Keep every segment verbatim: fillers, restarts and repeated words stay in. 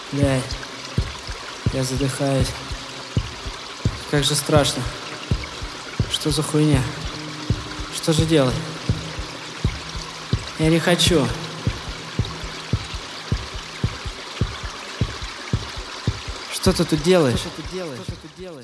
Бля, я задыхаюсь. Как же страшно. Что за хуйня? Что же делать? Я не хочу. Что ты тут делаешь? Что ты делаешь? Что ты делаешь?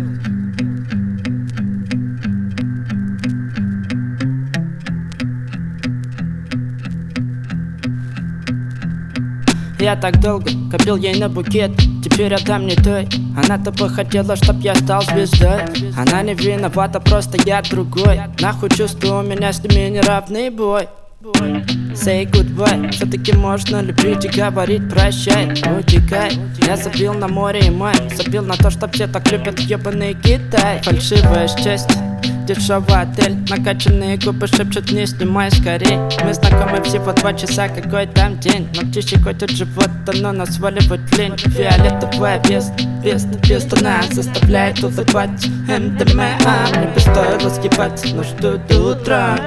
Я так долго копил ей на букет, теперь отдам не той. Она-то бы хотела, чтоб я стал звездой. Она не виновата, просто я другой. Нахуй чувствую, у меня с ними неравный бой. Say goodbye, все-таки можно любить и говорить прощай. Утекай, я забил на море и май. Забил на то, что все так любят ебаный Китай. Фальшивое счастье, дешевый отель. Накачанные губы шепчут, не снимай скорей. Мы знакомы всего два часа, какой там день. Но птичий котит живот, но нас сваливает лень. Фиолетовая вест, вест, вест, она заставляет улыбаться. эм дэ эм а, мне бы стоило съебаться, но жду до утра.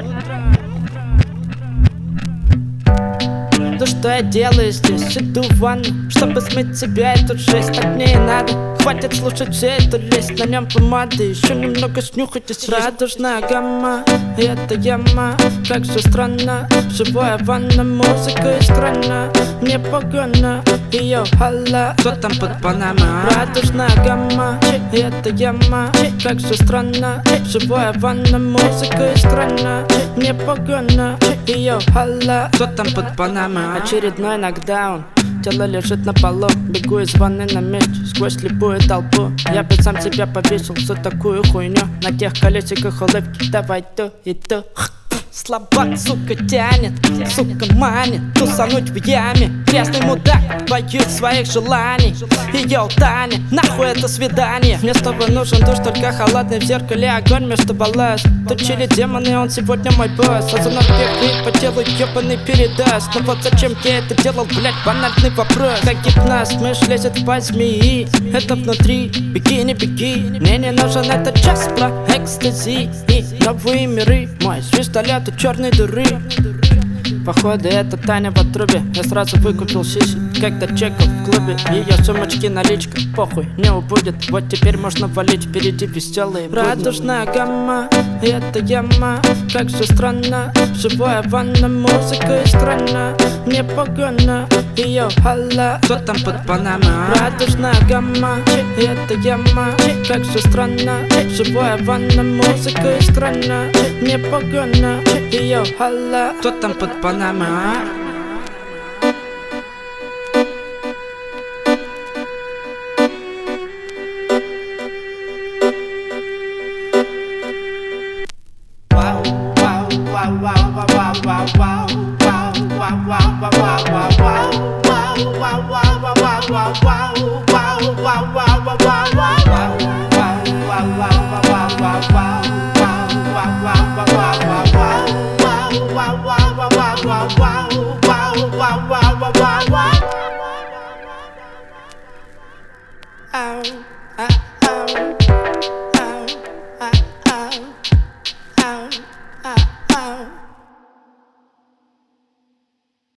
То, что я делаю здесь, иду в ванну, чтобы смыть себя эту жесть. Так мне и надо, хватит слушать все эту лезть. На нем помады, еще немного снюхать и съесть. Радужная гамма, это яма, как же странно. Живая ванна, музыка из крана. Мне погано, ее халла. Кто там под Панама? Радужная гамма, это яма, как же странно. Живая ванна, музыка из крана. Мне погано, ее халла. Кто там под Панама? Очередной нокдаун, тело лежит на полу. Бегу из ванны на месте, сквозь слепую толпу. Я бы сам себя повесил за такую хуйню. На тех колесиках улыбки, давай ту и ту. Слабак, сука, тянет, сука, манит тусануть в яме. Грязный мудак, боюсь своих желаний. Йоу, Таня, нахуй это свидание. Мне с тобой нужен душ, только холодный в зеркале огонь между волос. Тучили демоны, он сегодня мой босс. А за мной бегает по телу ебаный передаст. Но вот зачем я это делал, блять, банальный вопрос. Как гипноз, мышь лезет в пасть змеи. Это внутри, беги, не беги. Мне не нужен этот час про экстази и новые миры. Мой звездолет у черной дыры. Походу это Таня в отрубе. Я сразу выкупил сиси, когда чекал в клубе. Ее сумочки наличка, похуй, не убудет. Вот теперь можно валить впереди веселые будни. Радужная гамма, это яма, как же странно. Живая ванна, музыка из крана. Мне погано, ее халла. Кто там под Панама? Радужная гамма, это яма, как же странно. Живая ванна, музыка из крана. Мне погано, ее халла. Кто там под Панама? Ow, ah.